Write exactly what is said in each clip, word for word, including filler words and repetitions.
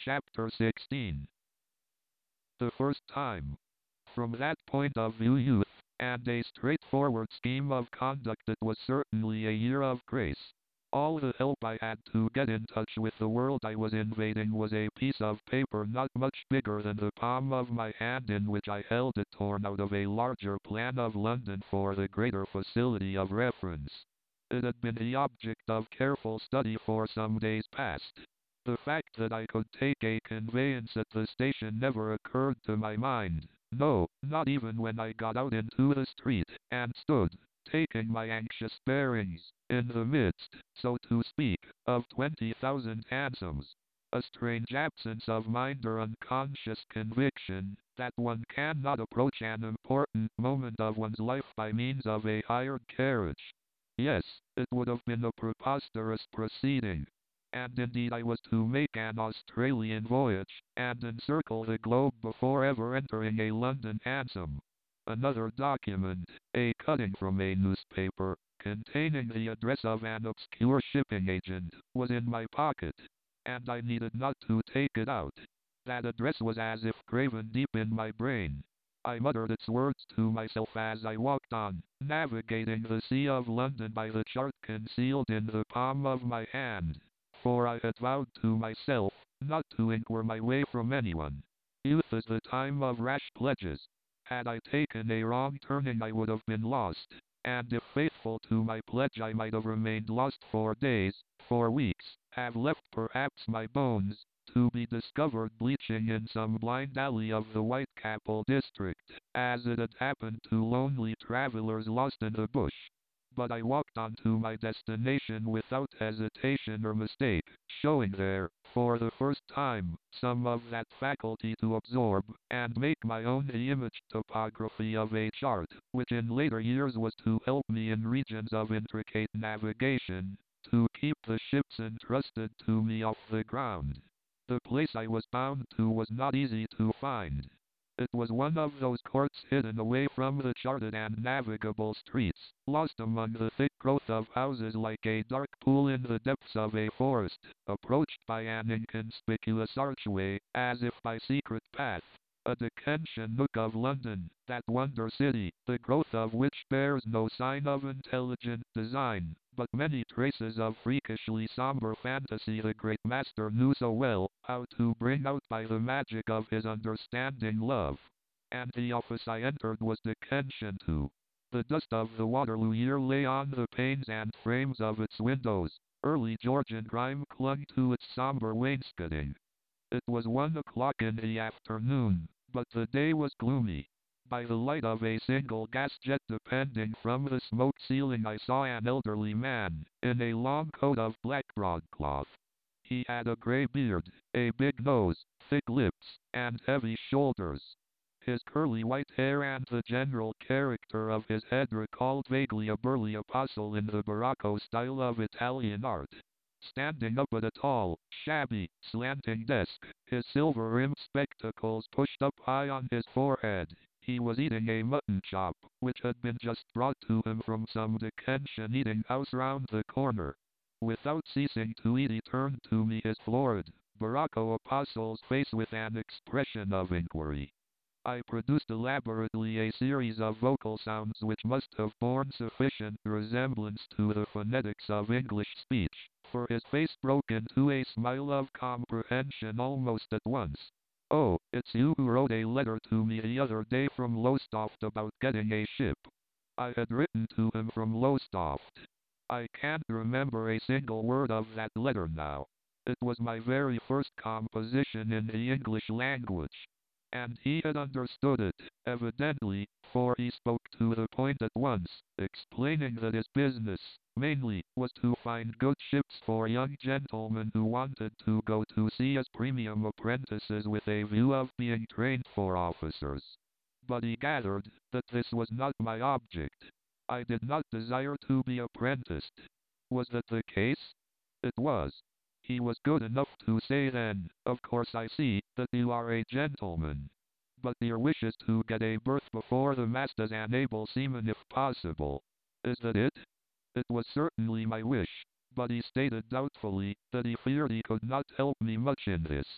Chapter sixteen. The first time. From that point of view, youth, and a straightforward scheme of conduct, it was certainly a year of grace. All the help I had to get in touch with the world I was invading was a piece of paper not much bigger than the palm of my hand, in which I held it torn out of a larger plan of London for the greater facility of reference. It had been the object of careful study for some days past. The fact that I could take a conveyance at the station never occurred to my mind. No, not even when I got out into the street, and stood, taking my anxious bearings, in the midst, so to speak, of twenty thousand hansoms. A strange absence of mind or unconscious conviction that one cannot approach an important moment of one's life by means of a hired carriage. Yes, it would have been a preposterous proceeding. And indeed I was to make an Australian voyage, and encircle the globe before ever entering a London hansom. Another document, a cutting from a newspaper, containing the address of an obscure shipping agent, was in my pocket, and I needed not to take it out. That address was as if graven deep in my brain. I muttered its words to myself as I walked on, navigating the sea of London by the chart concealed in the palm of my hand. For I had vowed to myself not to inquire my way from anyone. Youth is the time of rash pledges. Had I taken a wrong turning, I would have been lost, and if faithful to my pledge, I might have remained lost for days, for weeks, have left perhaps my bones, to be discovered bleaching in some blind alley of the Whitechapel district, as it had happened to lonely travelers lost in the bush. But I walked on to my destination without hesitation or mistake, showing there, for the first time, some of that faculty to absorb, and make my own the image topography of a chart, which in later years was to help me in regions of intricate navigation, to keep the ships entrusted to me off the ground. The place I was bound to was not easy to find. It was one of those courts hidden away from the charted and navigable streets, lost among the thick growth of houses like a dark pool in the depths of a forest, approached by an inconspicuous archway, as if by secret path. A Dickensian nook of London, that wonder city, the growth of which bears no sign of intelligent design, but many traces of freakishly somber fantasy the great master knew so well how to bring out by the magic of his understanding love. And the office I entered was Dickensian too. The dust of the Waterloo year lay on the panes and frames of its windows. Early Georgian grime clung to its somber wainscoting. It was one o'clock in the afternoon, but the day was gloomy. By the light of a single gas jet depending from the smoke ceiling, I saw an elderly man, in a long coat of black broadcloth. He had a gray beard, a big nose, thick lips, and heavy shoulders. His curly white hair and the general character of his head recalled vaguely a burly apostle in the Barocco style of Italian art. Standing up at a tall, shabby, slanting desk, his silver-rimmed spectacles pushed up high on his forehead, he was eating a mutton chop, which had been just brought to him from some Dickensian eating house round the corner. Without ceasing to eat, he turned to me his florid, Barocco apostle's face with an expression of inquiry. I produced elaborately a series of vocal sounds which must have borne sufficient resemblance to the phonetics of English speech, for his face broke into a smile of comprehension almost at once. "Oh, it's you who wrote a letter to me the other day from Lowestoft about getting a ship." I had written to him from Lowestoft. I can't remember a single word of that letter now. It was my very first composition in the English language. And he had understood it, evidently, for he spoke to the point at once, explaining that his business, mainly, was to find good ships for young gentlemen who wanted to go to sea as premium apprentices with a view of being trained for officers. But he gathered that this was not my object. I did not desire to be apprenticed. Was that the case? It was. He was good enough to say then, "Of course I see that you are a gentleman. But your wish is to get a berth before the mast as an able seaman if possible. Is that it?" It was certainly my wish, but he stated doubtfully that he feared he could not help me much in this.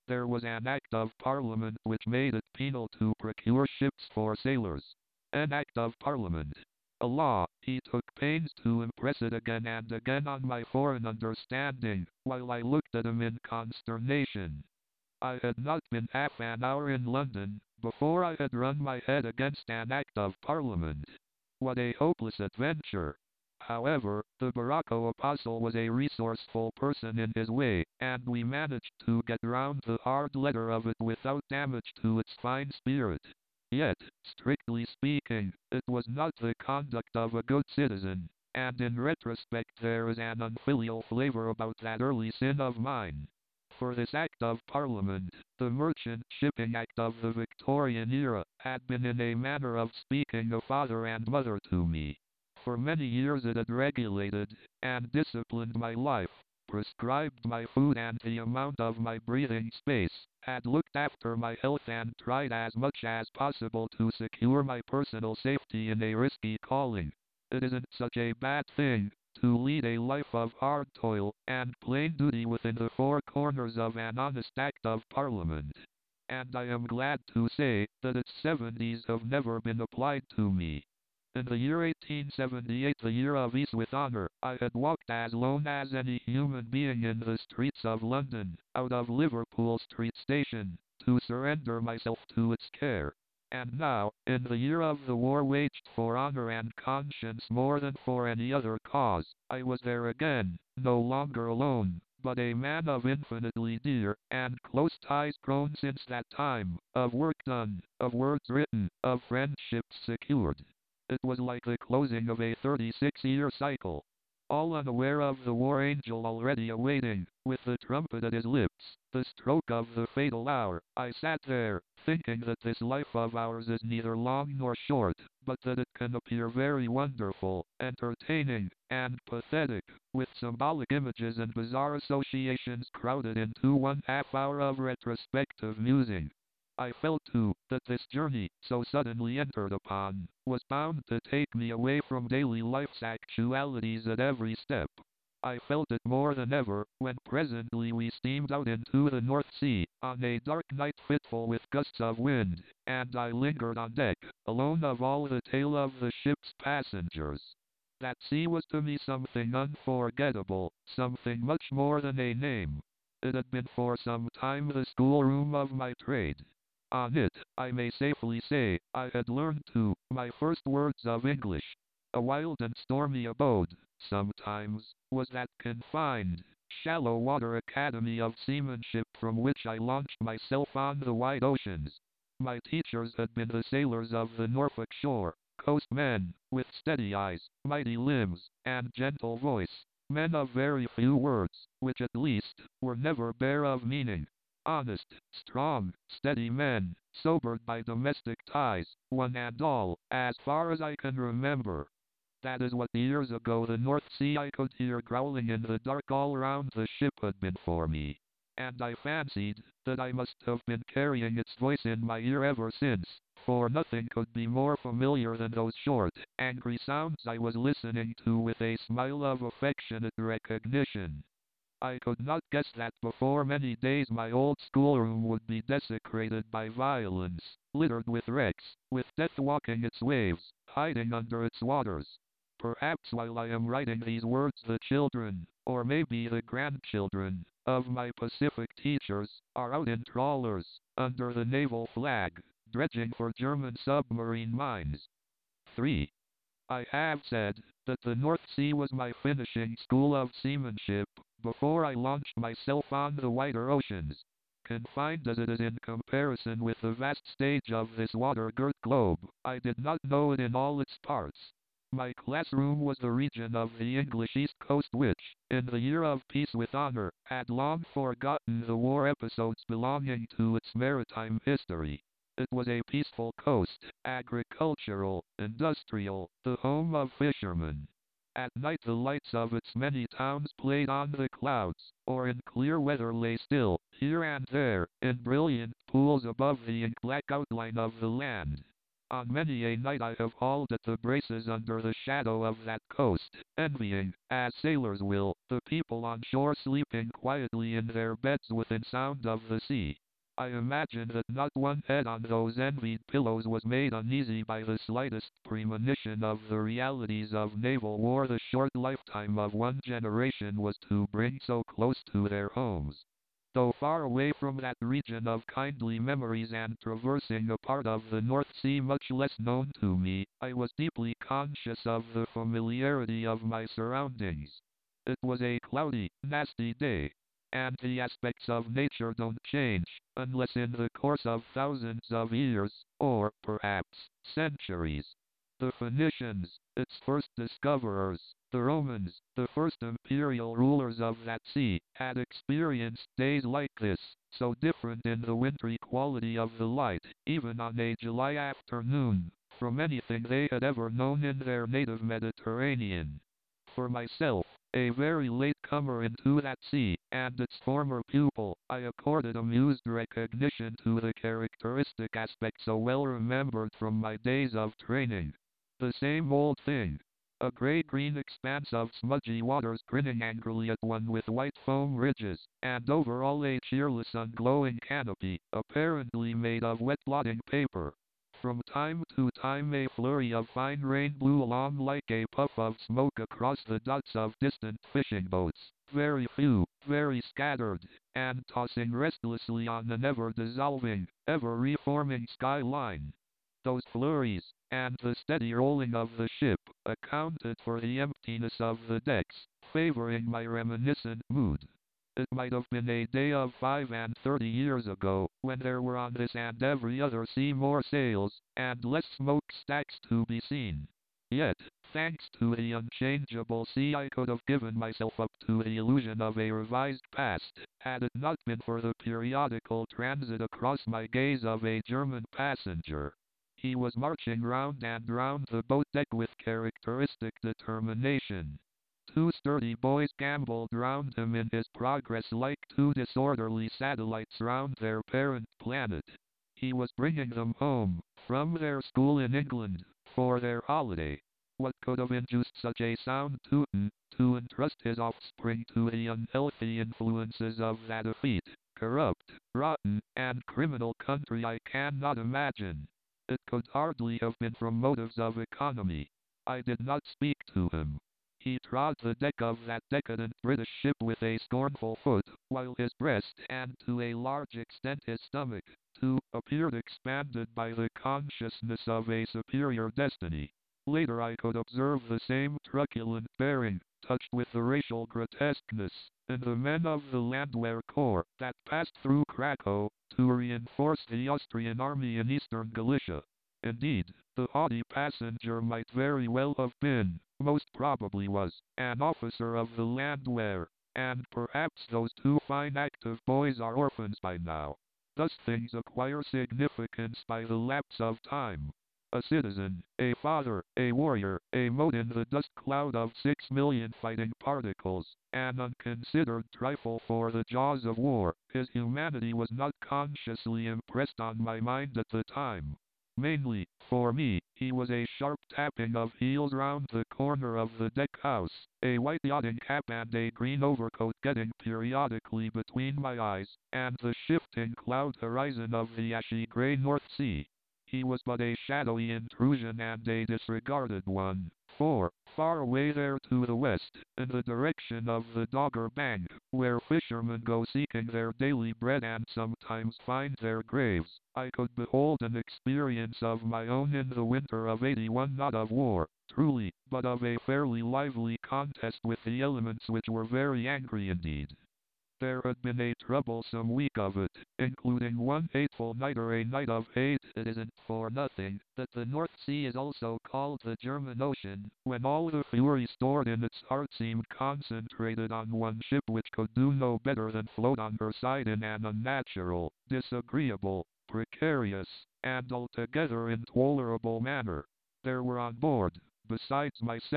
there was an Act of Parliament which made it penal to procure ships for sailors. An Act of Parliament. A law. He took pains to impress it again and again on my foreign understanding, while I looked at him in consternation. I had not been half an hour in London, before I had run my head against an Act of Parliament. What a hopeless adventure! However, the Barocco Apostle was a resourceful person in his way, and we managed to get round the hard letter of it without damage to its fine spirit. Yet, strictly speaking, it was not the conduct of a good citizen, and in retrospect there is an unfilial flavor about that early sin of mine. For this Act of Parliament, the Merchant Shipping Act of the Victorian era, had been in a manner of speaking a father and mother to me. For many years it had regulated and disciplined my life, prescribed my food and the amount of my breathing space, had looked after my health and tried as much as possible to secure my personal safety in a risky calling. It isn't such a bad thing to lead a life of hard toil and plain duty within the four corners of an honest Act of Parliament. And I am glad to say that its seventies have never been applied to me. In the year eighteen seventy-eight, the year of ease with honor, I had walked as lone as any human being in the streets of London, out of Liverpool Street Station, to surrender myself to its care. And now, in the year of the war waged for honor and conscience more than for any other cause, I was there again, no longer alone, but a man of infinitely dear and close ties grown since that time, of work done, of words written, of friendships secured. It was like the closing of a thirty-six-year cycle. All unaware of the war angel already awaiting, with the trumpet at his lips, the stroke of the fatal hour, I sat there, thinking that this life of ours is neither long nor short, but that it can appear very wonderful, entertaining, and pathetic, with symbolic images and bizarre associations crowded into one half hour of retrospective musing. I felt, too, that this journey, so suddenly entered upon, was bound to take me away from daily life's actualities at every step. I felt it more than ever, when presently we steamed out into the North Sea, on a dark night fitful with gusts of wind, and I lingered on deck, alone of all the tale of the ship's passengers. That sea was to me something unforgettable, something much more than a name. It had been for some time the schoolroom of my trade. On it, I may safely say, I had learned, too, my first words of English. A wild and stormy abode, sometimes, was that confined, shallow water academy of seamanship from which I launched myself on the wide oceans. My teachers had been the sailors of the Norfolk shore, coast men, with steady eyes, mighty limbs, and gentle voice, men of very few words, which at least, were never bare of meaning. Honest, strong, steady men, sobered by domestic ties, one and all, as far as I can remember. That is what years ago the North Sea I could hear growling in the dark all round the ship had been for me. And I fancied that I must have been carrying its voice in my ear ever since, for nothing could be more familiar than those short, angry sounds I was listening to with a smile of affectionate recognition. I could not guess that before many days my old schoolroom would be desecrated by violence, littered with wrecks, with death walking its waves, hiding under its waters. Perhaps while I am writing these words the children, or maybe the grandchildren, of my Pacific teachers, are out in trawlers, under the naval flag, dredging for German submarine mines. three. I have said that the North Sea was my finishing school of seamanship, before I launched myself on the wider oceans. Confined as it is in comparison with the vast stage of this water-girt globe, I did not know it in all its parts. My classroom was the region of the English East Coast which, in the year of peace with honor, had long forgotten the war episodes belonging to its maritime history. It was a peaceful coast, agricultural, industrial, the home of fishermen. At night the lights of its many towns played on the clouds, or in clear weather lay still, here and there, in brilliant pools above the ink-black outline of the land. On many a night I have hauled at the braces under the shadow of that coast, envying, as sailors will, the people on shore sleeping quietly in their beds within sound of the sea. I imagine that not one head on those envied pillows was made uneasy by the slightest premonition of the realities of naval war the short lifetime of one generation was to bring so close to their homes. Though far away from that region of kindly memories and traversing a part of the North Sea much less known to me, I was deeply conscious of the familiarity of my surroundings. It was a cloudy, nasty day, and the aspects of nature don't change, unless in the course of thousands of years, or, perhaps, centuries. The Phoenicians, its first discoverers, the Romans, the first imperial rulers of that sea, had experienced days like this, so different in the wintry quality of the light, even on a July afternoon, from anything they had ever known in their native Mediterranean. For myself, a very late comer into that sea, and its former pupil, I accorded amused recognition to the characteristic aspect so well remembered from my days of training. The same old thing. A grey-green expanse of smudgy waters grinning angrily at one with white foam ridges, and over all a cheerless unglowing canopy, apparently made of wet blotting paper. From time to time a flurry of fine rain blew along like a puff of smoke across the dots of distant fishing boats, very few, very scattered, and tossing restlessly on the never-dissolving, ever-reforming skyline. Those flurries, and the steady rolling of the ship, accounted for the emptiness of the decks, favoring my reminiscent mood. It might have been a day of five and thirty years ago, when there were on this and every other sea more sails, and less smokestacks to be seen. Yet, thanks to the unchangeable sea, I could have given myself up to the illusion of a revised past, had it not been for the periodical transit across my gaze of a German passenger. He was marching round and round the boat deck with characteristic determination. Two sturdy boys gamboled round him in his progress like two disorderly satellites round their parent planet. He was bringing them home, from their school in England, for their holiday. What could have induced such a sound Teuton to entrust his offspring to the unhealthy influences of that effete, corrupt, rotten, and criminal country I cannot imagine. It could hardly have been from motives of economy. I did not speak to him. He trod the deck of that decadent British ship with a scornful foot, while his breast, and to a large extent his stomach, too, appeared expanded by the consciousness of a superior destiny. Later I could observe the same truculent bearing, touched with the racial grotesqueness, in the men of the Landwehr Corps that passed through Krakow to reinforce the Austrian army in eastern Galicia. Indeed, the haughty passenger might very well have been, most probably was, an officer of the Landwehr, and perhaps those two fine active boys are orphans by now. Thus things acquire significance by the lapse of time. A citizen, a father, a warrior, a mote in the dust cloud of six million fighting particles, an unconsidered trifle for the jaws of war, his humanity was not consciously impressed on my mind at the time. Mainly, for me, he was a sharp tapping of heels round the corner of the deck house, a white yachting cap and a green overcoat getting periodically between my eyes, and the shifting cloud horizon of the ashy grey North Sea. He was but a shadowy intrusion and a disregarded one, for, far away there to the west, in the direction of the Dogger Bank, where fishermen go seeking their daily bread and sometimes find their graves, I could behold an experience of my own in the winter of eighty-one, not of war, truly, but of a fairly lively contest with the elements which were very angry indeed. There had been a troublesome week of it, including one hateful night or a night of hate. It isn't for nothing that the North Sea is also called the German Ocean, when all the fury stored in its heart seemed concentrated on one ship which could do no better than float on her side in an unnatural, disagreeable, precarious, and altogether intolerable manner. There were on board, besides myself,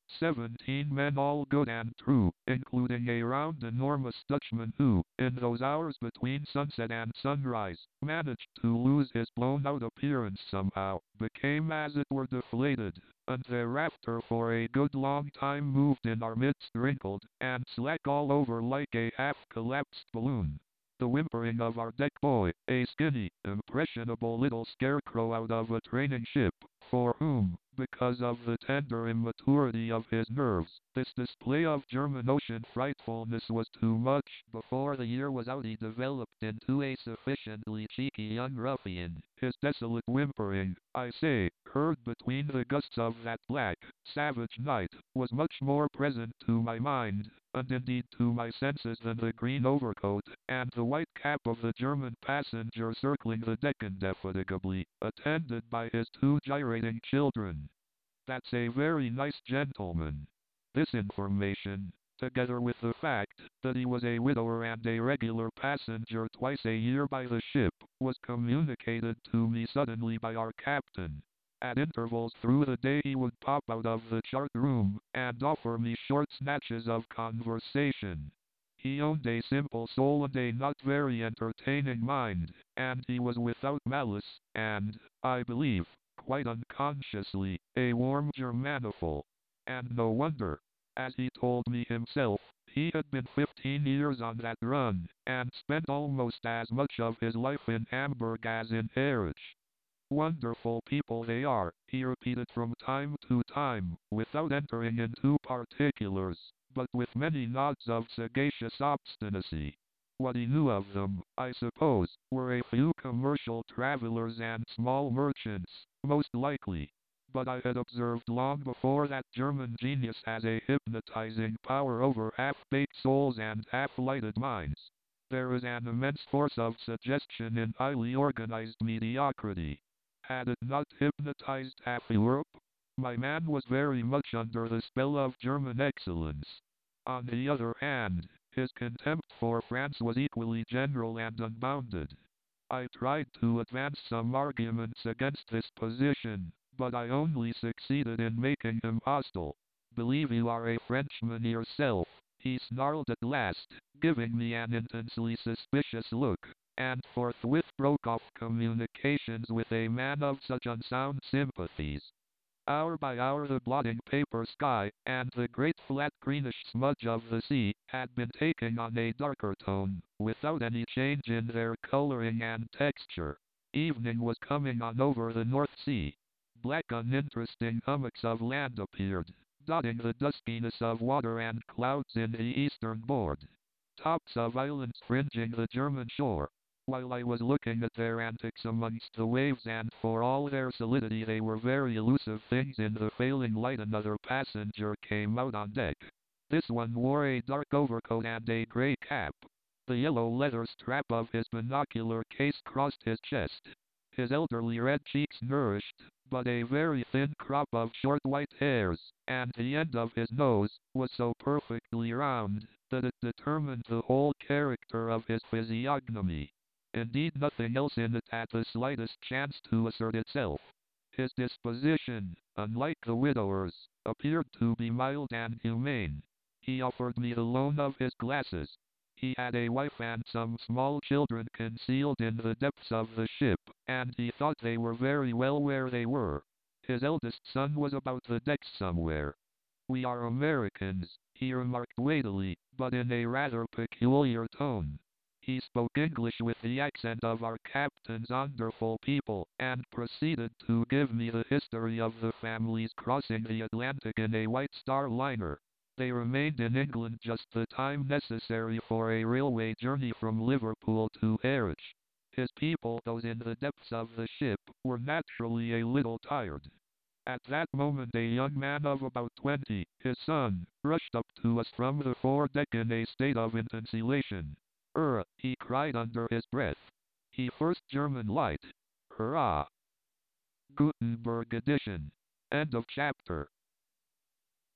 Seventeen men, all good and true, including a round enormous Dutchman who, in those hours between sunset and sunrise, managed to lose his blown-out appearance somehow, became as it were deflated, and thereafter for a good long time moved in our midst wrinkled and slack all over like a half-collapsed balloon. The whimpering of our deck boy, a skinny, impressionable little scarecrow out of a training ship, for whom, because of the tender immaturity of his nerves, this display of German Ocean frightfulness was too much. Before the year was out he developed into a sufficiently cheeky young ruffian. His desolate whimpering, I say, heard between the gusts of that black, savage night, was much more present to my mind, and indeed to my senses, than the green overcoat and the white cap of the German passenger circling the deck indefatigably, attended by his two gyrating children. That's a very nice gentleman. This information, together with the fact that he was a widower and a regular passenger twice a year by the ship, was communicated to me suddenly by our captain. At intervals through the day he would pop out of the chart room and offer me short snatches of conversation. He owned a simple soul and a not very entertaining mind, and he was without malice, and, I believe, quite unconsciously, a warm Germanophile. And no wonder. As he told me himself, he had been fifteen years on that run, and spent almost as much of his life in Hamburg as in Harwich. Wonderful people they are, he repeated from time to time, without entering into particulars, but with many nods of sagacious obstinacy. What he knew of them, I suppose, were a few commercial travelers and small merchants, most likely. But I had observed long before that German genius has a hypnotizing power over half-baked souls and half-lighted minds. There is an immense force of suggestion in highly organized mediocrity. Had it not hypnotized half Europe? My man was very much under the spell of German excellence. On the other hand, his contempt for France was equally general and unbounded. I tried to advance some arguments against this position, but I only succeeded in making him hostile. "Believe you are a Frenchman yourself," he snarled at last, giving me an intensely suspicious look, and forthwith broke off communications with a man of such unsound sympathies. Hour by hour the blotting paper sky, and the great flat greenish smudge of the sea, had been taking on a darker tone, without any change in their coloring and texture. Evening was coming on over the North Sea. Black uninteresting hummocks of land appeared, dotting the duskiness of water and clouds in the eastern board. Tops of islands fringing the German shore. While I was looking at their antics amongst the waves, and for all their solidity they were very elusive things in the failing light, another passenger came out on deck. This one wore a dark overcoat and a grey cap. The yellow leather strap of his binocular case crossed his chest. His elderly red cheeks nourished but a very thin crop of short white hairs, and the end of his nose was so perfectly round that it determined the whole character of his physiognomy. Indeed, nothing else in it had the slightest chance to assert itself. His disposition, unlike the widower's, appeared to be mild and humane. He offered me the loan of his glasses. He had a wife and some small children concealed in the depths of the ship, and he thought they were very well where they were. His eldest son was about the decks somewhere. "We are Americans," he remarked weightily, but in a rather peculiar tone. He spoke English with the accent of our captain's wonderful people, and proceeded to give me the history of the families crossing the Atlantic in a White Star liner. They remained in England just the time necessary for a railway journey from Liverpool to Harwich. His people, those in the depths of the ship, were naturally a little tired. At that moment a young man of about twenty, his son, rushed up to us from the foredeck in a state of intense elation. "Er," he cried under his breath. "He first German light. Hurrah!" Gutenberg edition. End of chapter.